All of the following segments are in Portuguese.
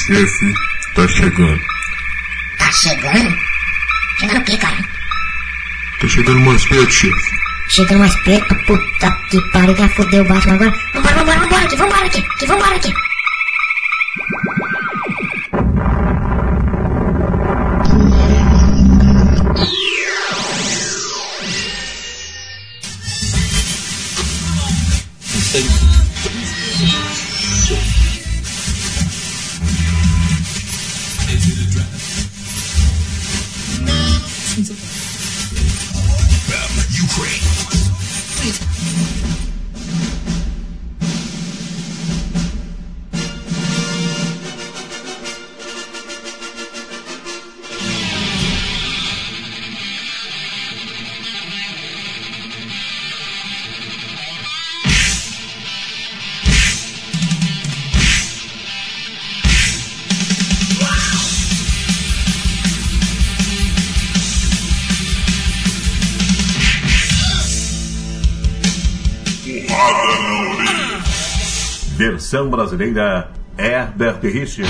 chefe tá chegando. Tá chegando? Chegando o quê, cara? Tá chegando mais perto, chefe. Chegando mais perto? Puta que pariu, já fudeu o Batman agora. Vambora aqui. Versão brasileira, Herbert Richards.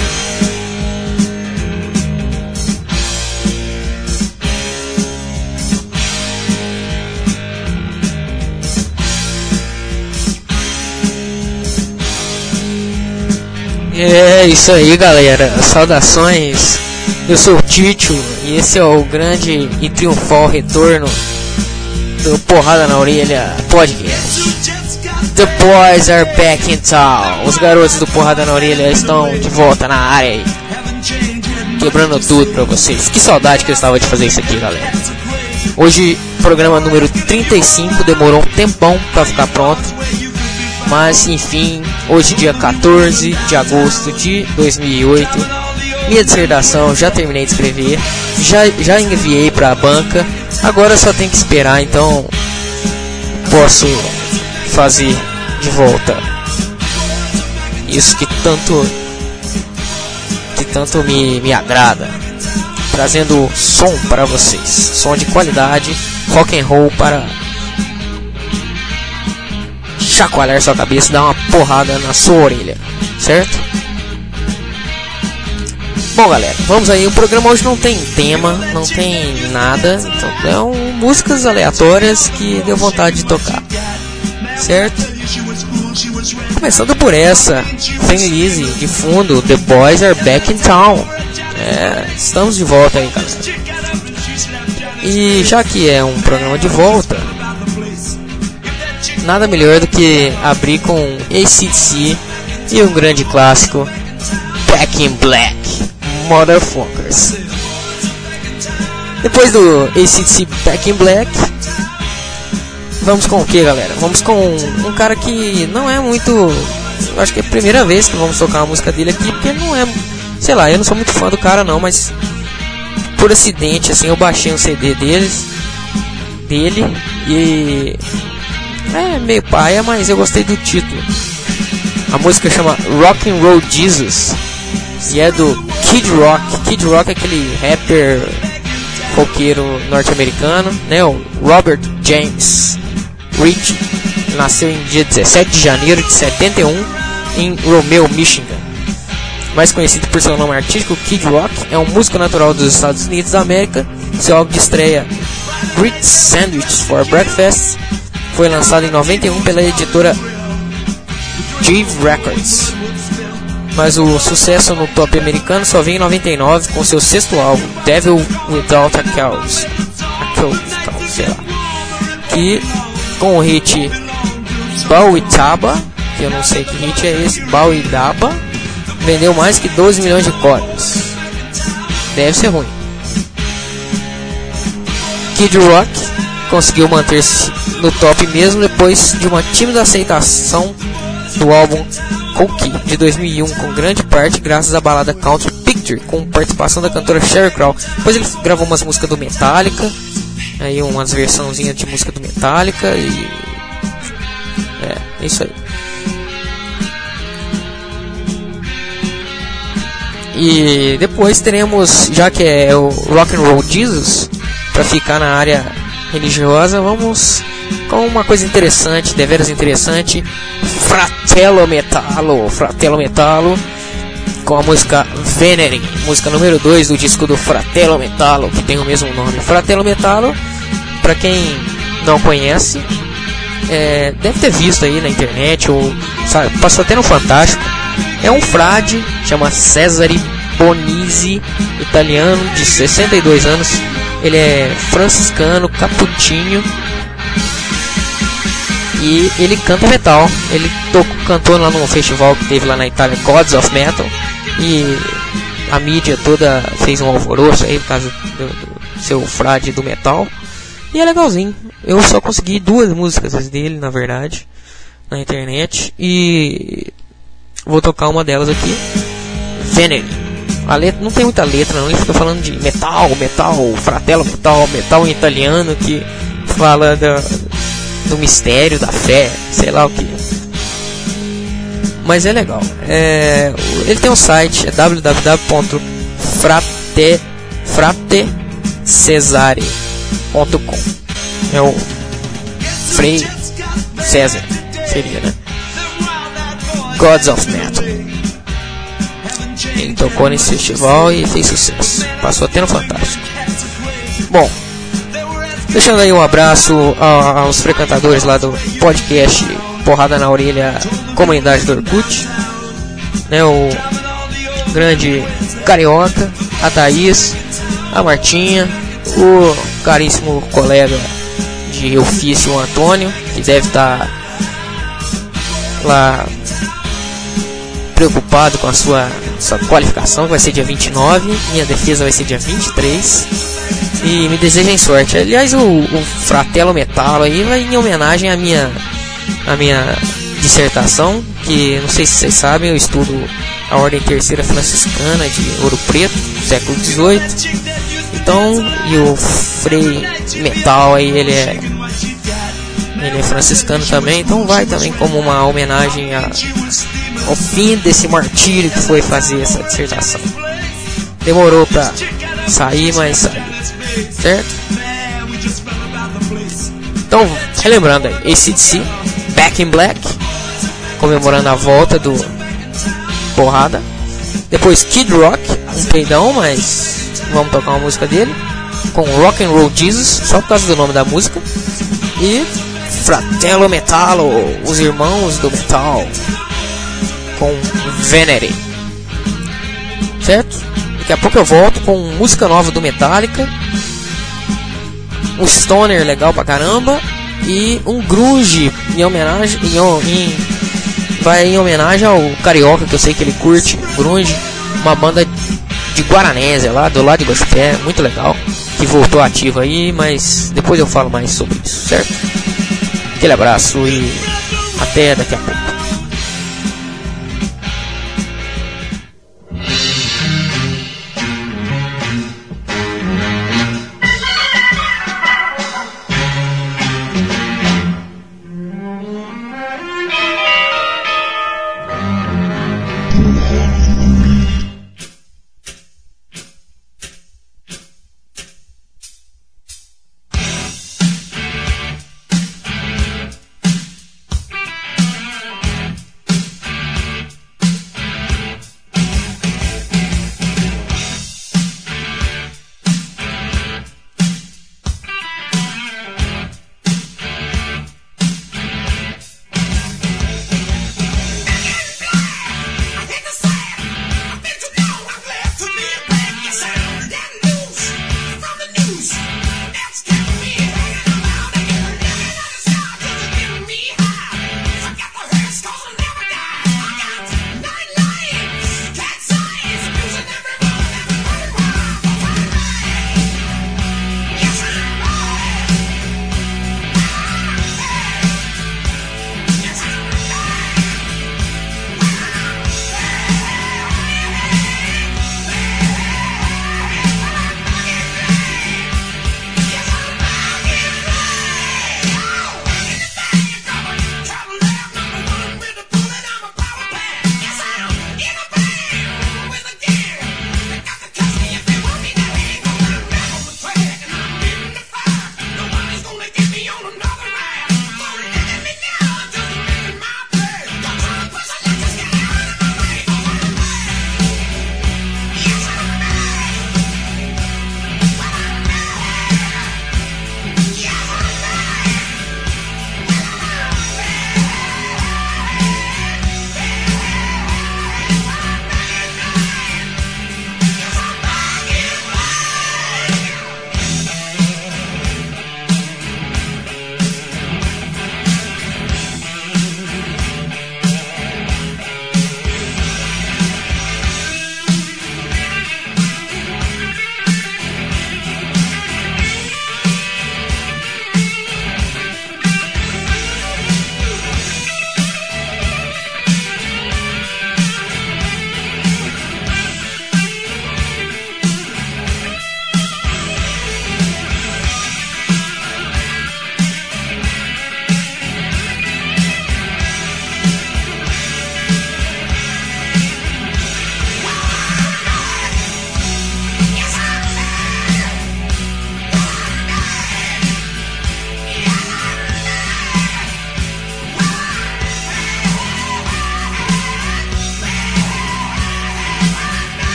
É isso aí, galera. Saudações. Eu sou o Tito e esse é o grande e triunfal retorno do Porrada na Orelha Podcast. The boys are back in town. Os garotos do Porrada na Orelha estão de volta na área aí, quebrando tudo pra vocês. Que saudade que eu estava de fazer isso aqui, galera. Hoje, programa número 35. Demorou um tempão pra ficar pronto, mas enfim, hoje dia 14 de agosto de 2008. Minha dissertação já terminei de escrever, já enviei pra banca. Agora só tem que esperar, então posso fazer de volta isso que tanto me agrada, trazendo som para vocês, som de qualidade, rock and roll para chacoalhar sua cabeça e dar uma porrada na sua orelha, certo? Bom, galera, vamos aí. O programa hoje não tem tema, não tem nada, então são músicas aleatórias que deu vontade de tocar, certo? Começando por essa Fenlise de fundo, The Boys Are Back in Town. Estamos de volta aí, galera. E já que é um programa de volta, nada melhor do que abrir com AC/DC e um grande clássico, Back in Black, Motherfuckers. Depois do AC/DC Back in Black, vamos com o que, galera? Vamos com um cara que não é muito... Eu acho que é a primeira vez que vamos tocar uma música dele aqui, porque não é... Sei lá, eu não sou muito fã do cara não, mas por acidente, assim, eu baixei um CD dele, e... é meio paia, mas eu gostei do título. A música chama Rock and Roll Jesus, e é do Kid Rock. Kid Rock é aquele rapper roqueiro norte-americano, né? O Robert James Rich nasceu em dia 17 de janeiro de 71 em Romeo, Michigan. Mais conhecido por seu nome artístico, Kid Rock é um músico natural dos Estados Unidos da América. Seu álbum de estreia, Great Sandwiches for Breakfast, foi lançado em 91 pela editora Jive Records. Mas o sucesso no top americano só veio em 99 com seu sexto álbum, Devil Without a Cause, sei lá, que com o hit Bauitaba, que eu não sei que hit é esse, Bauidaba, vendeu mais que 12 milhões de cópias. Deve ser ruim. Kid Rock conseguiu manter-se no top mesmo depois de uma tímida aceitação do álbum Cookie de 2001, com grande parte graças à balada Country Picture, com participação da cantora Sheryl Crow. Depois ele gravou umas músicas do Metallica, aí umas versãozinhas de música do Metallica e... é isso aí. E depois teremos, já que é o Rock and Roll Jesus, para ficar na área religiosa, vamos com uma coisa interessante, deveras interessante, Fratello Metallo, com a música Venere, música número 2 do disco do Fratello Metallo, que tem o mesmo nome. Fratello Metallo, pra quem não conhece, deve ter visto aí na internet, ou sabe, passou até no Fantástico. É um frade, chama Cesare Bonizzi, italiano, de 62 anos. Ele é franciscano, capuchinho, e ele canta metal. Ele cantou lá num festival que teve lá na Itália, Gods of Metal, e a mídia toda fez um alvoroço aí por causa do seu frade do metal. E é legalzinho. Eu só consegui 2 músicas dele, na verdade, na internet, e vou tocar uma delas aqui, Venere. A letra não tem muita letra, não. Ele fica falando de metal, fratello metal em italiano, que fala do mistério da fé, sei lá o que. Mas é legal. Ele tem um site, é www.fratecesare.com. É o Frei César, seria, né? Gods of Metal. Ele tocou nesse festival e fez sucesso. Passou até no Fantástico. Bom, deixando aí um abraço aos frequentadores lá do podcast Porrada na Orelha, comunidade do Orkut, né? O grande Carioca, a Thaís, a Martinha, o caríssimo colega de ofício, o Antônio, que deve estar lá preocupado com a sua qualificação, que vai ser dia 29, minha defesa vai ser dia 23, e me desejem sorte. Aliás, o Fratello Metallo aí vai em homenagem à minha dissertação, que não sei se vocês sabem, eu estudo a Ordem Terceira Franciscana de Ouro Preto, século XVIII. Então, e o Frei Metal aí, ele é franciscano também, então vai também como uma homenagem ao fim desse martírio que foi fazer essa dissertação. Demorou pra sair, mas saiu, certo? Então, relembrando aí, AC/DC, Back in Black, comemorando a volta do Porrada. Depois Kid Rock, um peidão, mas vamos tocar uma música dele, com Rock and Roll Jesus, só por causa do nome da música. E Fratello Metallo, os irmãos do metal, com Venere, certo? Daqui a pouco eu volto com música nova do Metallica, um stoner legal pra caramba, e um grunge em homenagem ao Carioca, que eu sei que ele curte grunge, uma banda de Guaranésia lá do lado de Gospé, muito legal, que voltou ativa aí, mas depois eu falo mais sobre isso, certo? Aquele abraço e até daqui a pouco.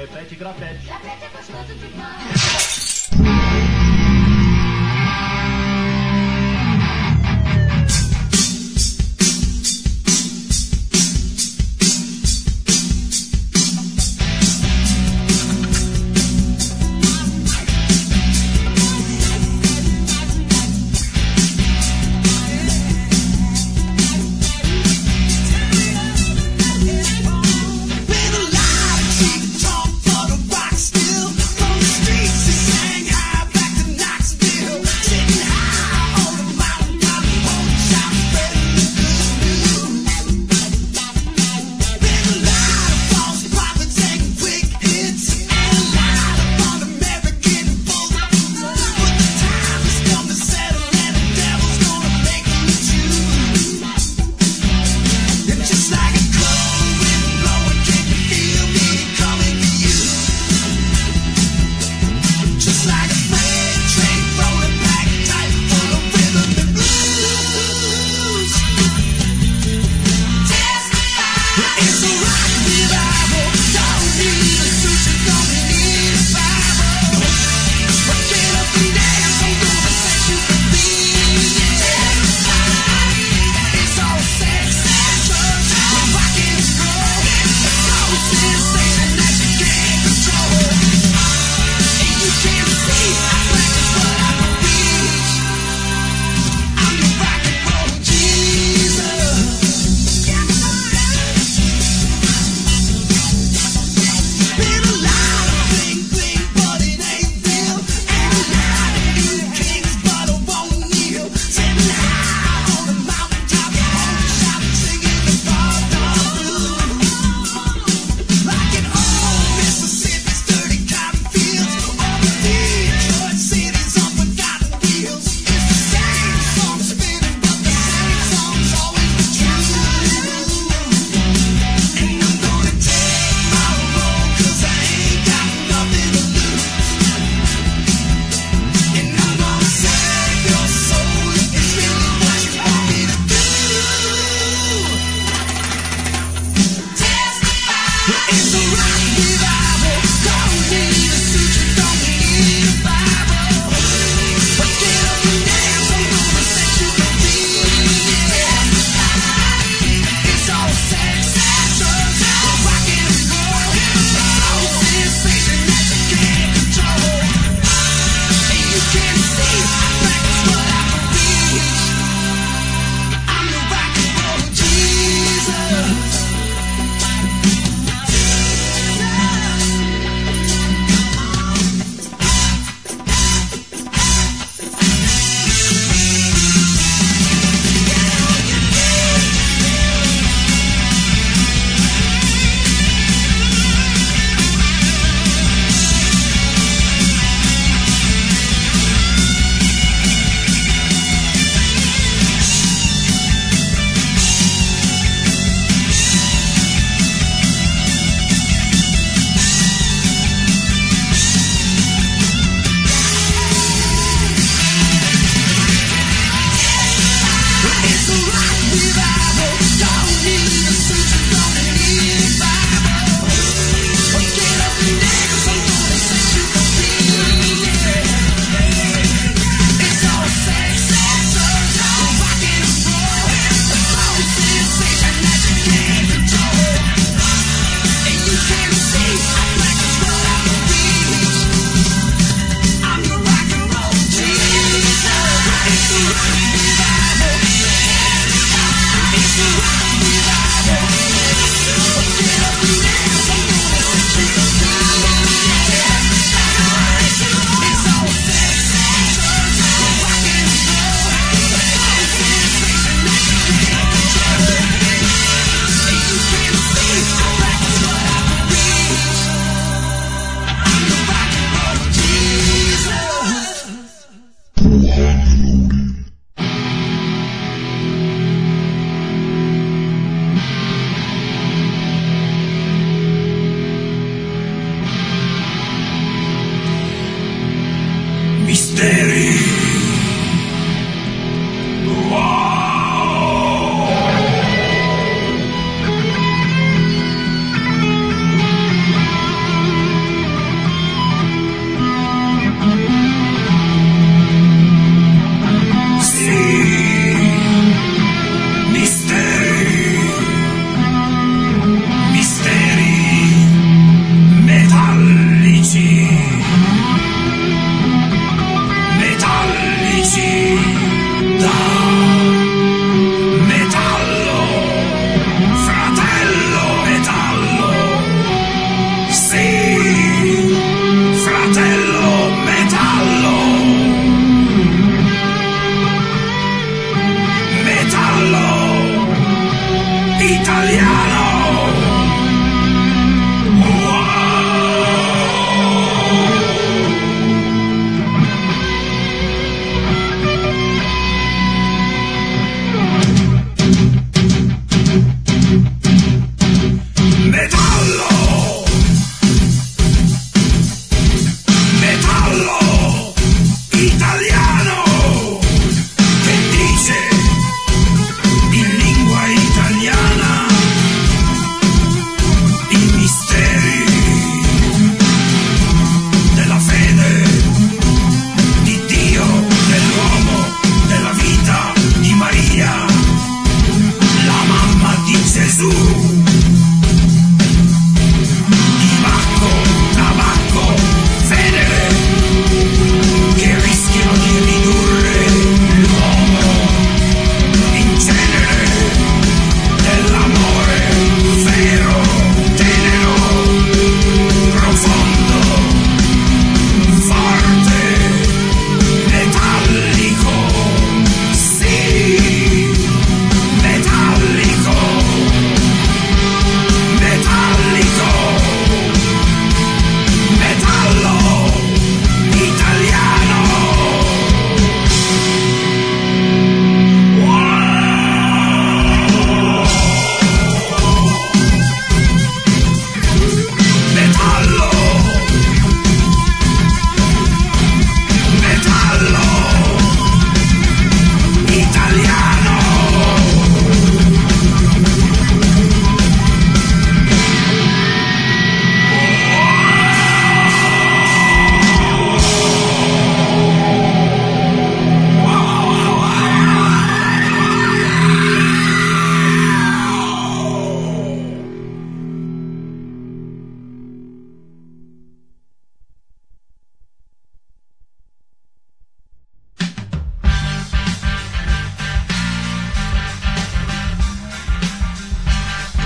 Repete, grafete. Grafete é gostoso demais.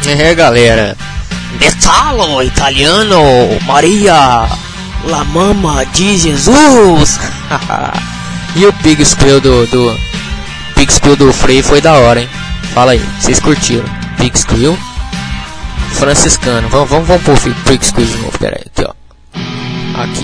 É, galera, Metalo italiano, Maria, la mama de Jesus. E o Pig Squeal Pig Squeal do Frei foi da hora, hein? Fala aí, vocês curtiram? Pig Squeal franciscano. Vamos pôr o Pig Squeal de novo, pera aí, aqui ó. Aqui.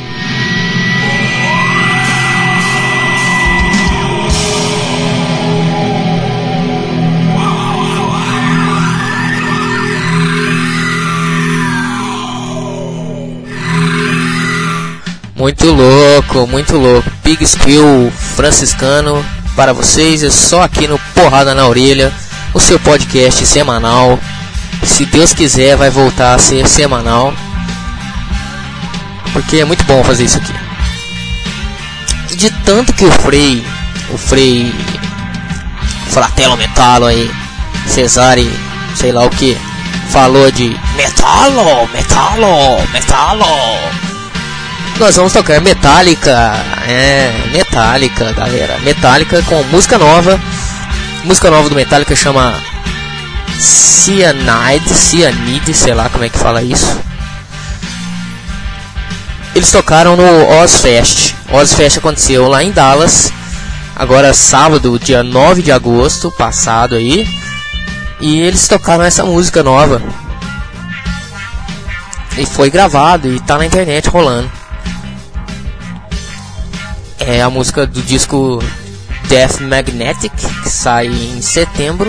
Muito louco, muito louco. Pig Squeal franciscano para vocês, é só aqui no Porrada na Orelha, o seu podcast semanal. Se Deus quiser, vai voltar a ser semanal, porque é muito bom fazer isso aqui. E de tanto que o Frei Fratello Metalo aí, Cesare, sei lá o que, falou de Metalo, nós vamos tocar Metallica. Metallica, galera. Metallica com música nova. Música nova do Metallica chama Cyanide, sei lá como é que fala isso. Eles tocaram no Ozzfest. Ozzfest aconteceu lá em Dallas, agora sábado, dia 9 de agosto passado aí. E eles tocaram essa música nova. E foi gravado e tá na internet rolando. É a música do disco Death Magnetic, que sai em setembro.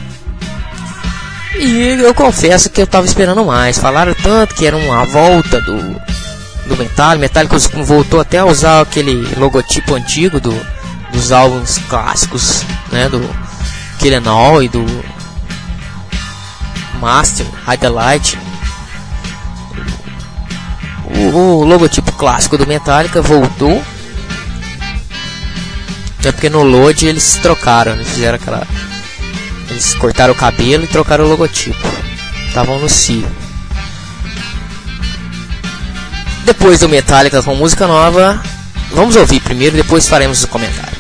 E eu confesso que eu tava esperando mais. Falaram tanto que era uma volta do Metallica voltou até a usar aquele logotipo antigo dos álbuns clássicos, né, do Kill 'Em All e do Master, Hide the Light. O logotipo clássico do Metallica voltou. É porque no Load eles trocaram, eles cortaram o cabelo e trocaram o logotipo. Estavam no Cio. Depois do Metallica com música nova, vamos ouvir primeiro, depois faremos o comentário.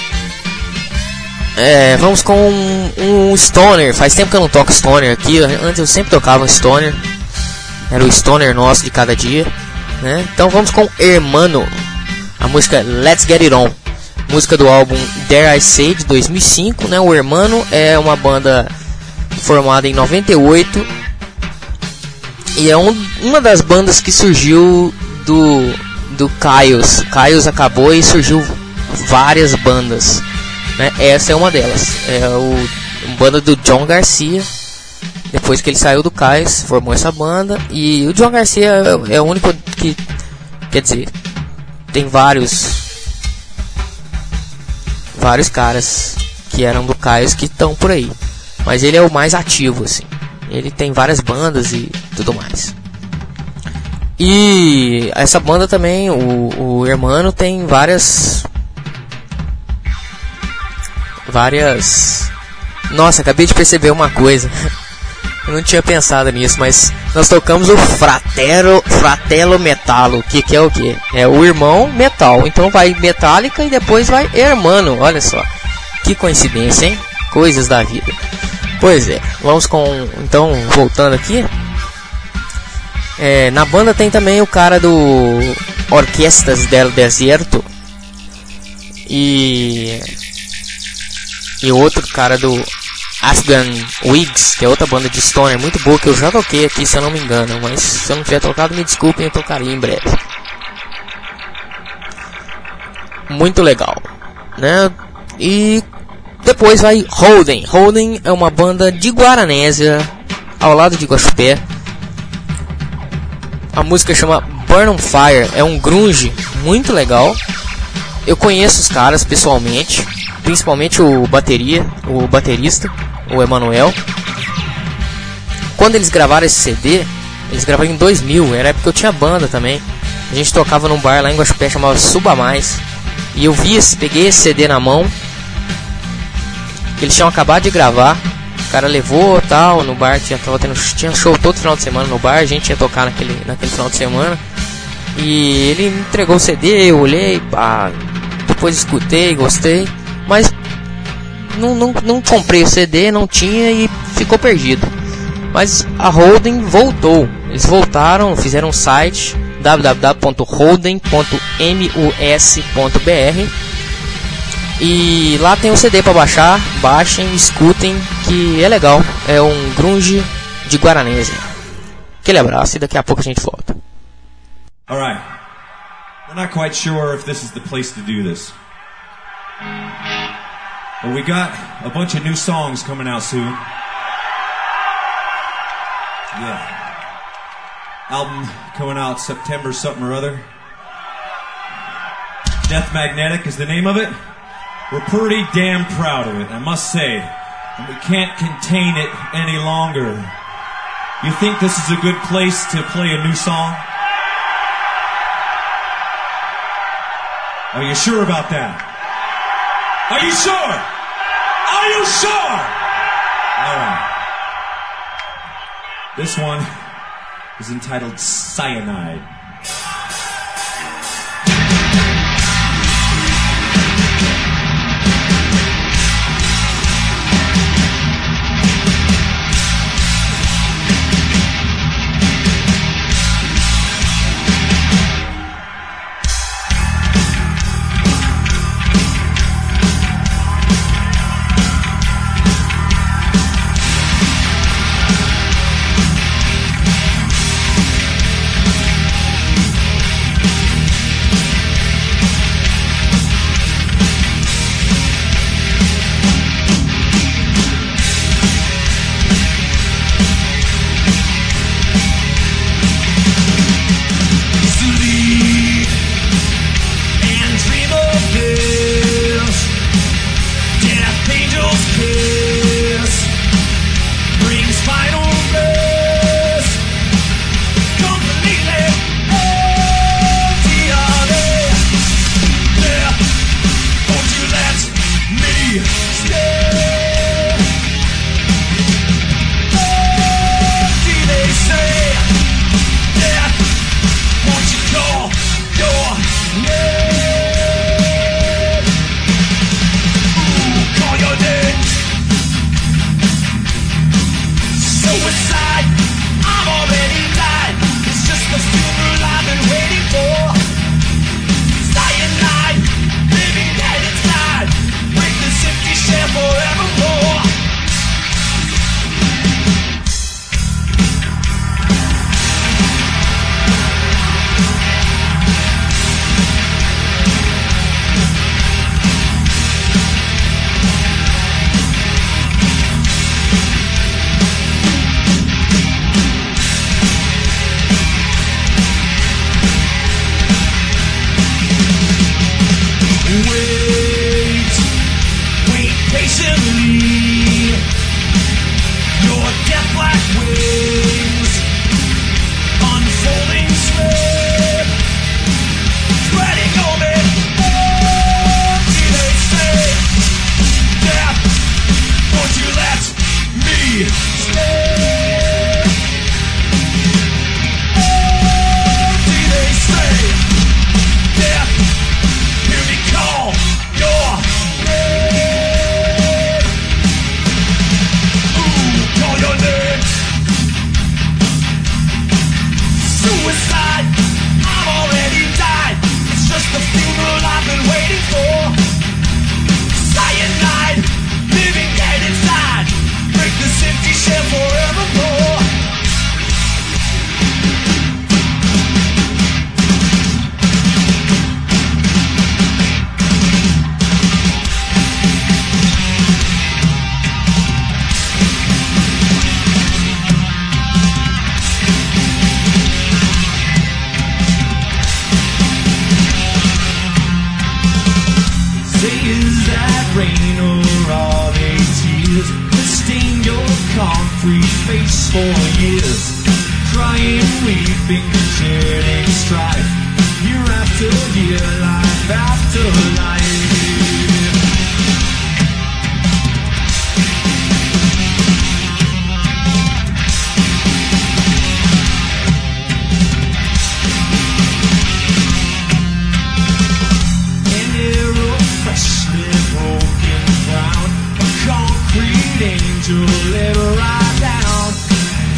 Vamos com um Stoner. Faz tempo que eu não toco Stoner aqui. Antes eu sempre tocava um Stoner. Era o Stoner nosso de cada dia, né? Então vamos com Hermano. A música Let's Get It On. Música do álbum Dare I Say, de 2005, né? O Hermano é uma banda formada em 98 e é uma das bandas que surgiu do Kyuss. Kyuss acabou e surgiu várias bandas, né? Essa é uma delas. É a banda do John Garcia. Depois que ele saiu do Kyuss, formou essa banda. E o John Garcia é o único que, quer dizer, tem vários caras que eram do Kyuss que estão por aí, mas ele é o mais ativo, assim. Ele tem várias bandas e tudo mais. E essa banda também, o Hermano, tem várias. Nossa, acabei de perceber uma coisa. Eu não tinha pensado nisso, mas nós tocamos o Fratello Metalo, que é o que? É o irmão metal. Então vai Metallica e depois vai Hermano. Olha só, que coincidência, hein? Coisas da vida. Pois é, vamos com... Então, voltando aqui. Na banda tem também o cara do Orquestas del Deserto. E outro cara do Afghan Wigs, que é outra banda de stoner muito boa, que eu já toquei aqui, se eu não me engano, mas se eu não tiver tocado, me desculpem, eu tocaria em breve. Muito legal, né? E depois vai Holden. Holden é uma banda de Guaranésia, ao lado de Guaxupé. A música chama Burn on Fire, é um grunge muito legal. Eu conheço os caras pessoalmente, principalmente o baterista, o Emanuel. Quando eles gravaram esse CD, eles gravaram em 2000, era época que eu tinha banda também. A gente tocava num bar lá em Guaxupé, chamava Suba Mais. E eu peguei esse CD na mão, que eles tinham acabado de gravar. O cara levou tal, no bar, tinha show todo final de semana no bar, a gente ia tocar naquele final de semana. E ele me entregou o CD, eu olhei, pá, depois escutei, gostei, mas não comprei o CD, não tinha e ficou perdido. Mas a Holden voltou. Eles voltaram, fizeram um site www.holden.mus.br e lá tem um CD para baixar. Baixem, escutem, que é legal. É um grunge de Guaranésia. Aquele abraço e daqui a pouco a gente volta. Alright. We're not quite sure if this is the place to do this. But we got a bunch of new songs coming out soon. Yeah. Album coming out September something or other. Death Magnetic is the name of it. We're pretty damn proud of it, I must say. And we can't contain it any longer. You think this is a good place to play a new song? Are you sure about that? Are you sure? Are you sure? Alright. This one is entitled Cyanide. Angel, let her ride down.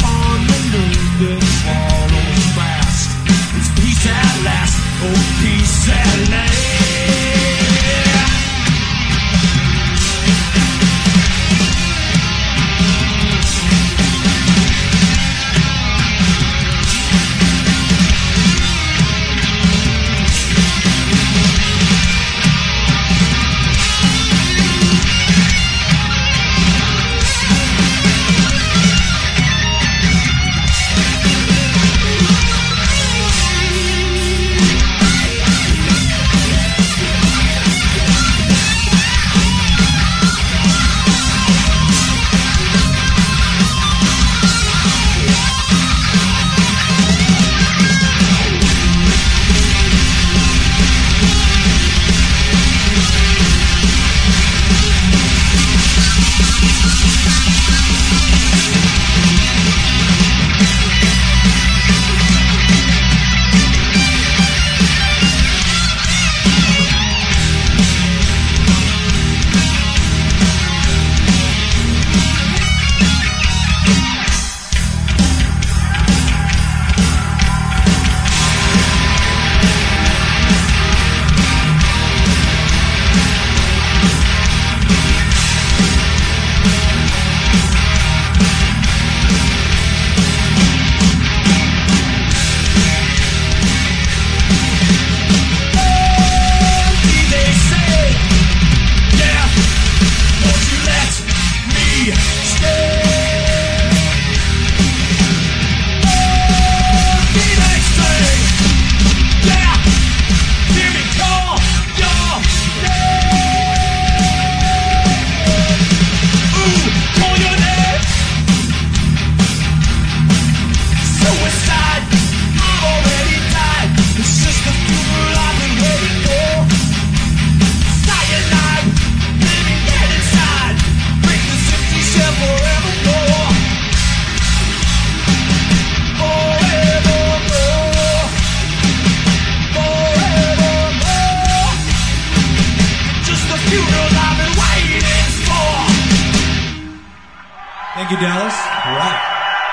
Thank you, Dallas. All right.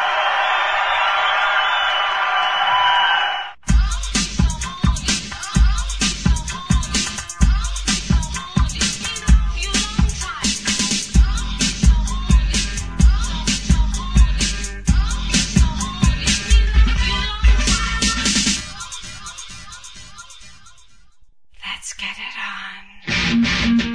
Let's get it on.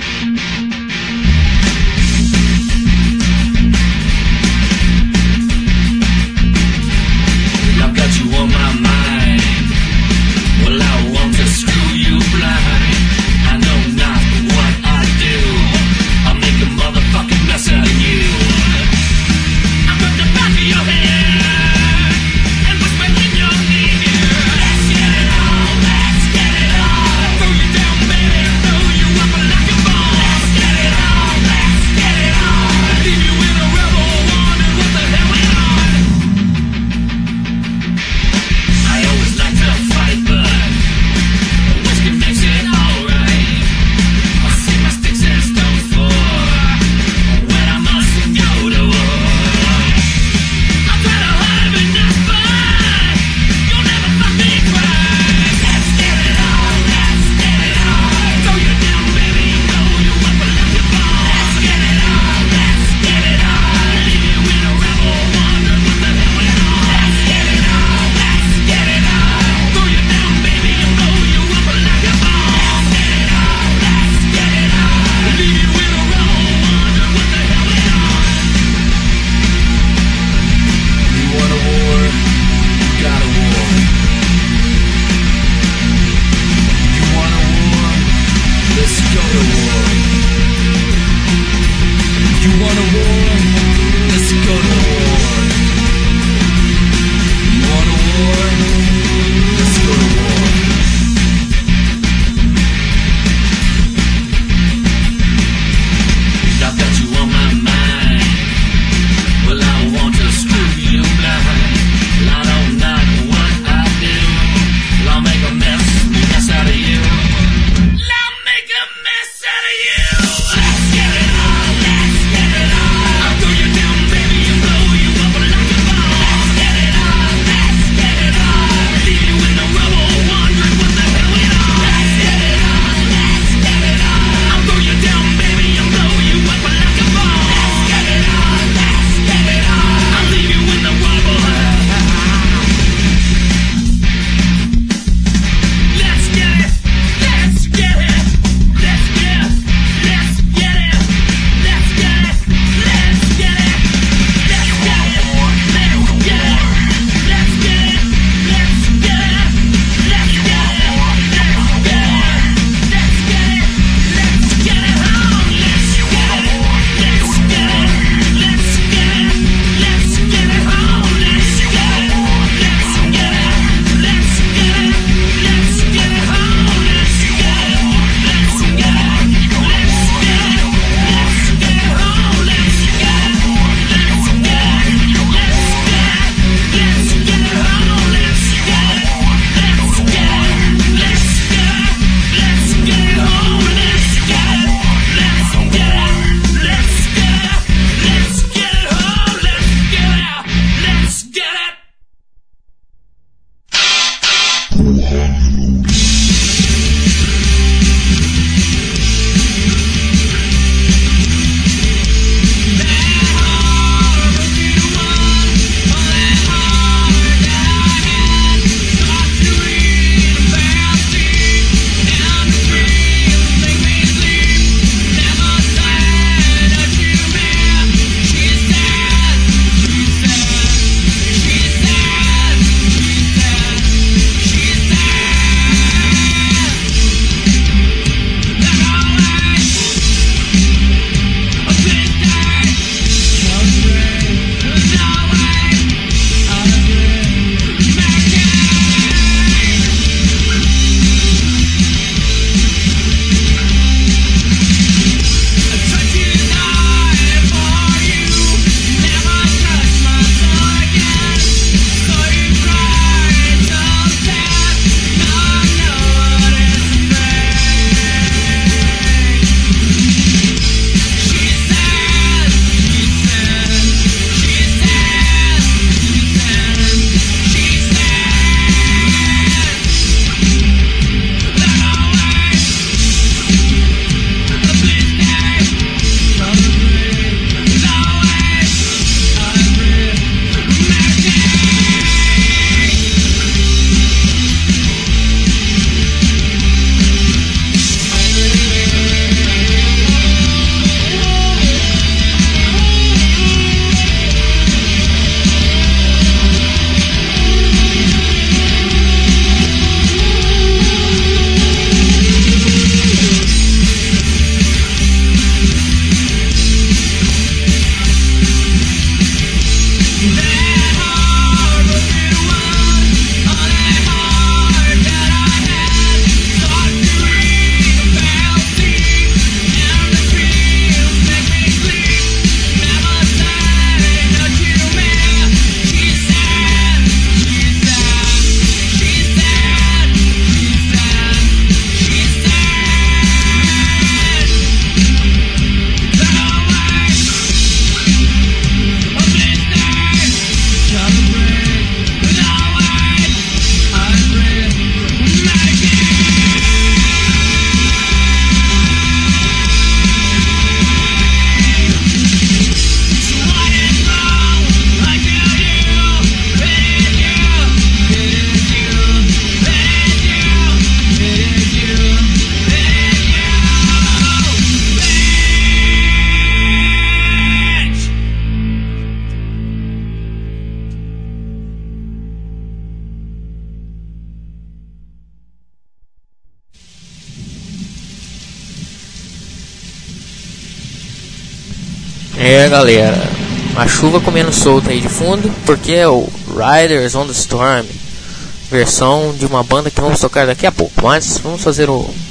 É, galera, a chuva comendo solta aí de fundo, porque é o Riders on the Storm, versão de uma banda que vamos tocar daqui a pouco. Mas vamos fazer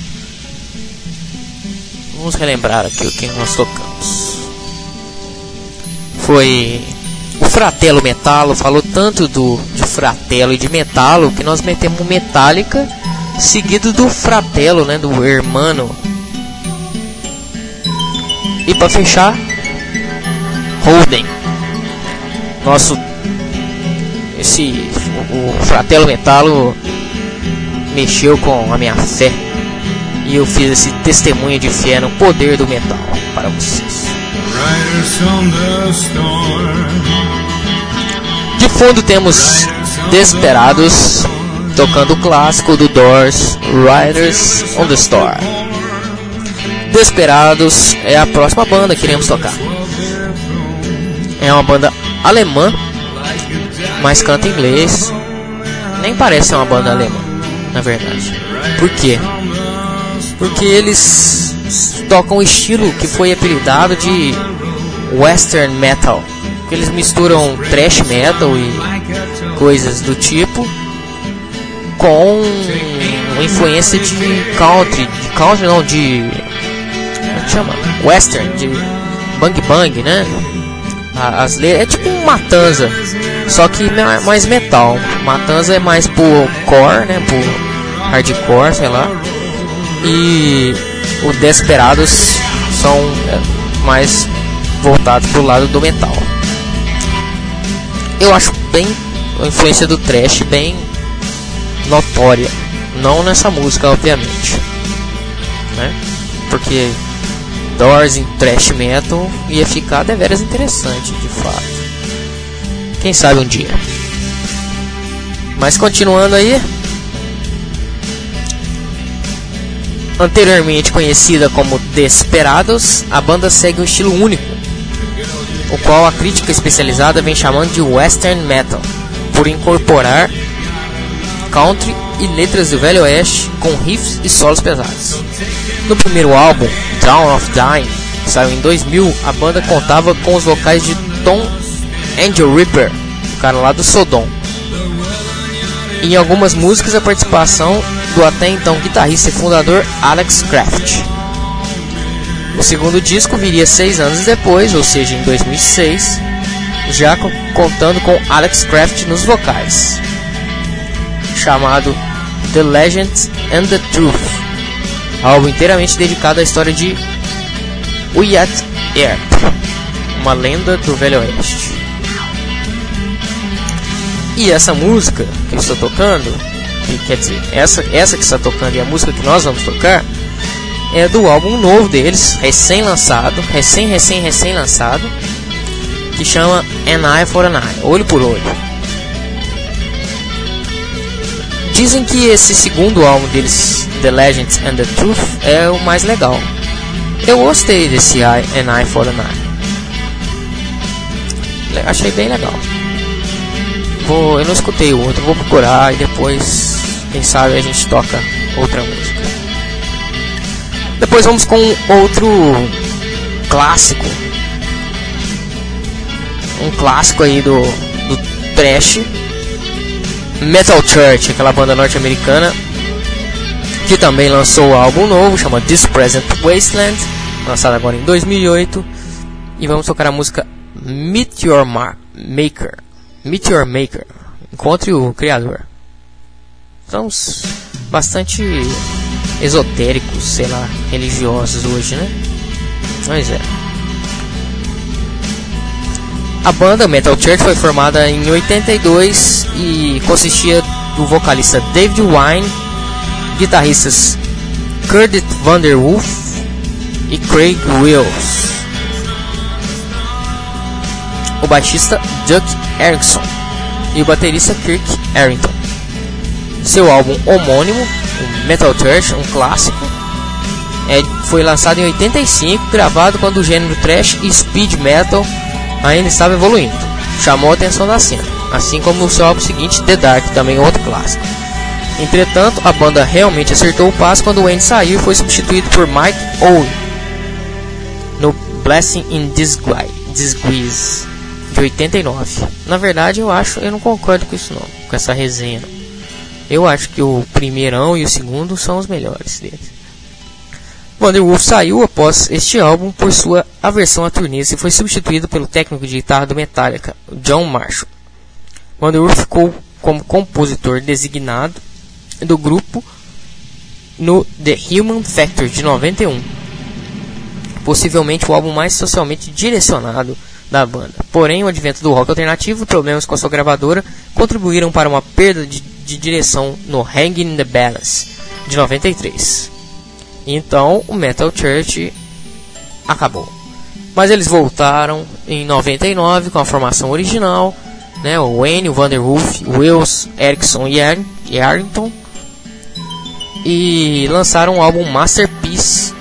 vamos relembrar aqui o que nós tocamos. Foi o Fratello Metallo, falou tanto de Fratello e de Metallo que nós metemos Metallica seguido do Fratello, né, do Hermano. E para fechar, Holden. O Fratello Metallo mexeu com a minha fé e eu fiz esse testemunho de fé no poder do metal para vocês. De fundo temos Desperados tocando o clássico do Doors, Riders on the Storm. Desperados é a próxima banda que iremos tocar. É uma banda alemã, mas canta em inglês. Nem parece uma banda alemã, na verdade. Por quê? Porque eles tocam um estilo que foi apelidado de Western Metal. Que eles misturam thrash metal e coisas do tipo com uma influência de country. Como é que chama? Western, de bang bang, né? É tipo um Matanza, só que mais metal. Matanza é mais pro core, né? Pro hardcore, sei lá. E o Desperados são mais voltados pro lado do metal. Eu acho bem a influência do thrash bem notória. Não nessa música, obviamente, né? Porque Doors em thrash metal ia ficar deveras interessante, de fato. Quem sabe um dia. Mas continuando aí, anteriormente conhecida como Desperados, a banda segue um estilo único, o qual a crítica especializada vem chamando de Western Metal, por incorporar country e letras do Velho Oeste com riffs e solos pesados. No primeiro álbum, Dawn of Dying, que saiu em 2000, a banda contava com os vocais de Tom Angel Ripper, o cara lá do Sodom. E em algumas músicas a participação do até então guitarrista e fundador Alex Craft. O segundo disco viria 6 anos depois, ou seja, em 2006, já contando com Alex Craft nos vocais, chamado The Legend and the Truth, álbum inteiramente dedicado à história de Wyatt Earp, uma lenda do Velho Oeste. E essa música que eu estou tocando, quer dizer, essa que está tocando e a música que nós vamos tocar, é do álbum novo deles, recém-lançado, recém-lançado, que chama An Eye for an Eye, olho por olho. Dizem que esse segundo álbum deles, The Legends and the Truth, é o mais legal. Eu gostei desse An Eye for an Eye. Achei bem legal. Eu não escutei o outro, vou procurar e depois, quem sabe, a gente toca outra música. Depois vamos com outro clássico. Um clássico aí do thrash, Metal Church, aquela banda norte-americana que também lançou um álbum novo, chama This Present Wasteland, lançado agora em 2008. E vamos tocar a música Meet Your Maker. Encontre o Criador. Estamos bastante esotéricos, sei lá, religiosos hoje, né? Pois é. A banda Metal Church foi formada em 82 e consistia do vocalista David Wine, guitarristas Kurt Vanderwolf e Craig Wills, o baixista Duck Erickson e o baterista Kirk Arrington. Seu álbum homônimo, o Metal Church, um clássico, foi lançado em 85, gravado quando o gênero thrash e speed metal ainda estava evoluindo. Chamou a atenção da cena, assim como o seu álbum seguinte, The Dark, também outro clássico. Entretanto, a banda realmente acertou o passo quando Wayne saiu e foi substituído por Mike Owen no Blessing in Disguise. Disguise, de 89. Na verdade, eu não concordo com isso não, com essa resenha não. Eu acho que o primeirão e o segundo são os melhores deles. Wanderwolf saiu após este álbum por sua aversão a turnês e foi substituído pelo técnico de guitarra do Metallica, John Marshall. Wanderwolf ficou como compositor designado do grupo no The Human Factor de 91, possivelmente o álbum mais socialmente direcionado da banda. Porém, o advento do rock alternativo e problemas com a sua gravadora contribuíram para uma perda de direção no Hanging in the Balance de 93. Então, o Metal Church acabou. Mas eles voltaram em 99 com a formação original, né? O Wayne, o Wanderwolf, o Wills, Erickson e Arrington, e lançaram o álbum Masterpiece.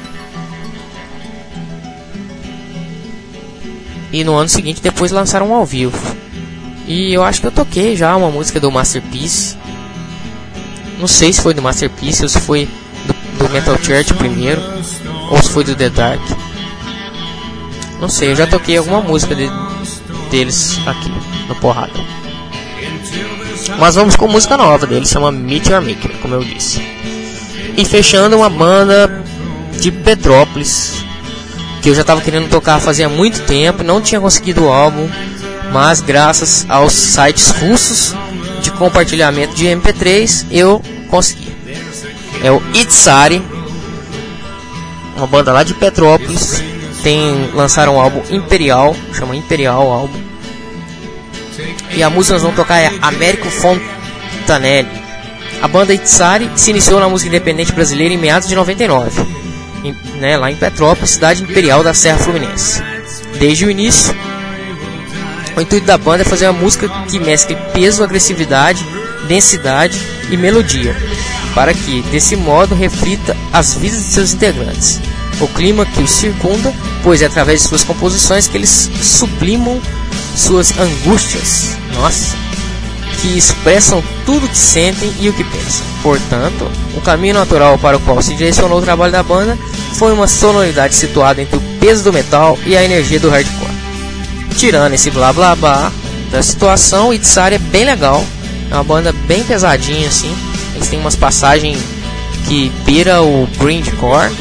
E no ano seguinte depois lançaram um ao vivo. E eu acho que eu toquei já uma música do Masterpiece. Não sei se foi do Masterpiece ou se foi do Metal Church primeiro, ou se foi do The Dark. Não sei, eu já toquei alguma música deles aqui no Porrada. Mas vamos com música nova deles, chama Meteor Maker, como eu disse. E fechando, uma banda de Petrópolis que eu já estava querendo tocar fazia muito tempo, não tinha conseguido o álbum, mas graças aos sites russos de compartilhamento de MP3 eu consegui. É o Itzari, uma banda lá de Petrópolis. Lançaram um álbum Imperial, chama Imperial o álbum. E a música que nós vamos tocar é Américo Fontanelli. A banda Itzari se iniciou na música independente brasileira em meados de 99, lá em Petrópolis, cidade imperial da Serra Fluminense. Desde o início, o intuito da banda é fazer uma música que mescle peso, agressividade, densidade e melodia, para que, desse modo, reflita as vidas de seus integrantes, o clima que os circunda, pois é através de suas composições que eles sublimam suas angústias, que expressam tudo o que sentem e o que pensam. Portanto, o caminho natural para o qual se direcionou o trabalho da banda foi uma sonoridade situada entre o peso do metal e a energia do hardcore. Tirando esse blá blá blá da situação, o Itzari é bem legal, é uma banda bem pesadinha assim. Eles têm umas passagens que beira o grindcore,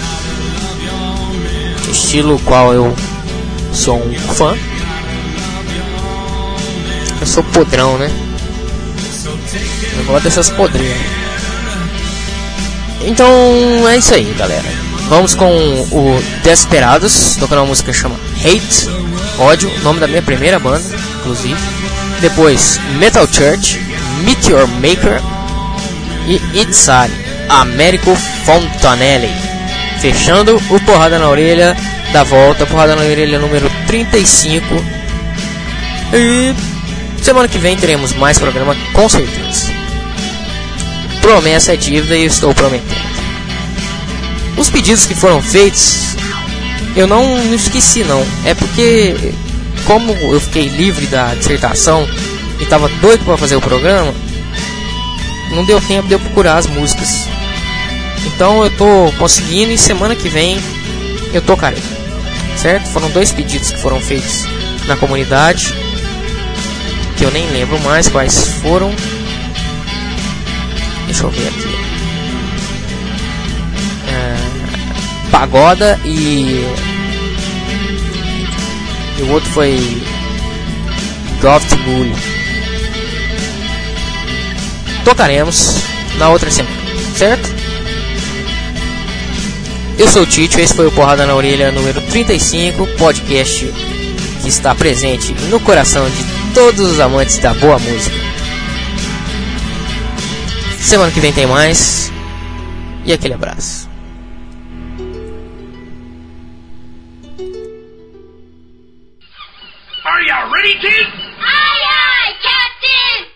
estilo qual eu sou um fã. Eu sou podrão, né? Eu gosto dessas podrinhas. Então é isso aí, galera. Vamos com o Desperados, tocando uma música que chama Hate, Ódio, nome da minha primeira banda, inclusive. Depois Metal Church, Meteor Maker e Itzari, Américo Fontanelli. Fechando o Porrada na Orelha da volta, Porrada na Orelha número 35. E semana que vem teremos mais programa, com certeza. Promessa é dívida e eu estou prometendo. Os pedidos que foram feitos, eu não esqueci não. É porque, como eu fiquei livre da dissertação e estava doido para fazer o programa, não deu tempo de eu procurar as músicas. Então eu tô conseguindo e semana que vem eu tocarei. Certo? Foram 2 pedidos que foram feitos na comunidade, que eu nem lembro mais quais foram. Deixa eu ver aqui. Pagoda e o outro foi Goft Bull. Tocaremos na outra semana, certo? Eu sou o Tito, esse foi o Porrada na Orelha número 35, podcast que está presente no coração de todos os amantes da boa música. Semana que vem tem mais. E aquele abraço. Are you ready, kids? Aye, aye, Captain!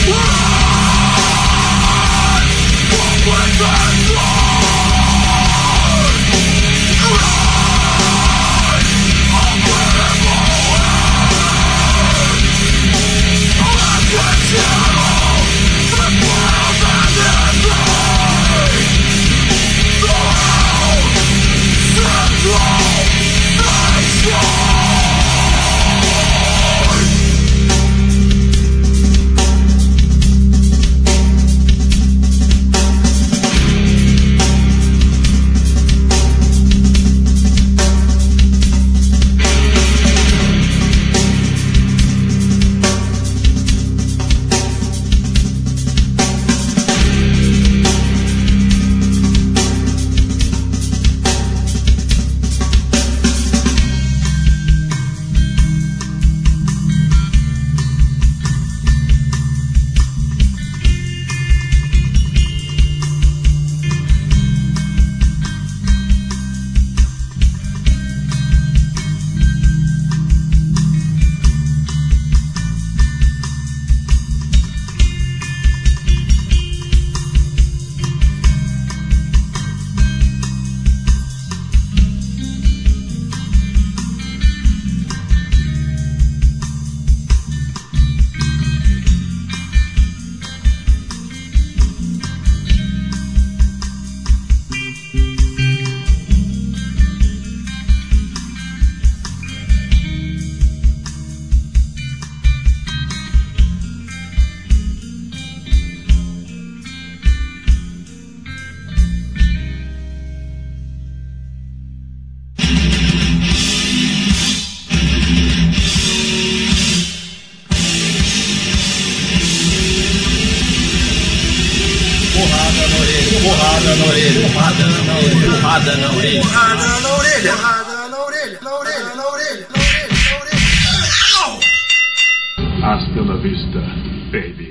Porrada na orelha, porrada na orelha, porrada na orelha, porrada na orelha, porrada na orelha, na orelha, na orelha, na orelha, na orelha. Hasta la vista, baby.